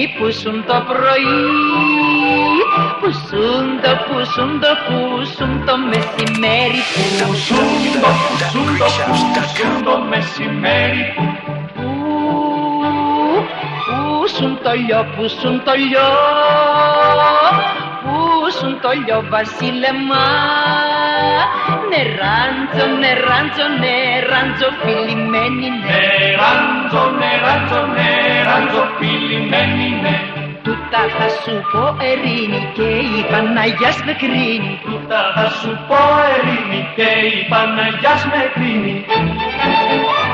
πουσούν το πρωί, πουσούν το μεσημέρι, πουσούν το μεσημέρι. Πουσούν το λιό, πουσούν το λιό βασίλεμα. Νεράντζο φιλημένη, Νεράντζο φιλημένη, ναι. Τούτα θα σου πω Ερήνη και η Παναγιάς με κρίνει. Τούτα θα σου πω Ερήνη και η Παναγιάς με κρίνει.